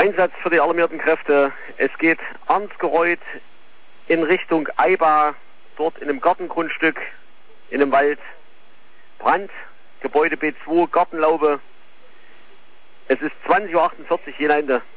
Einsatz für die alarmierten Kräfte. Es geht Arnsgereuth in Richtung Eiba, dort in einem Gartengrundstück, in einem Wald. Brand, Gebäude B2, Gartenlaube. Es ist 20:48 Uhr, je nach Ende.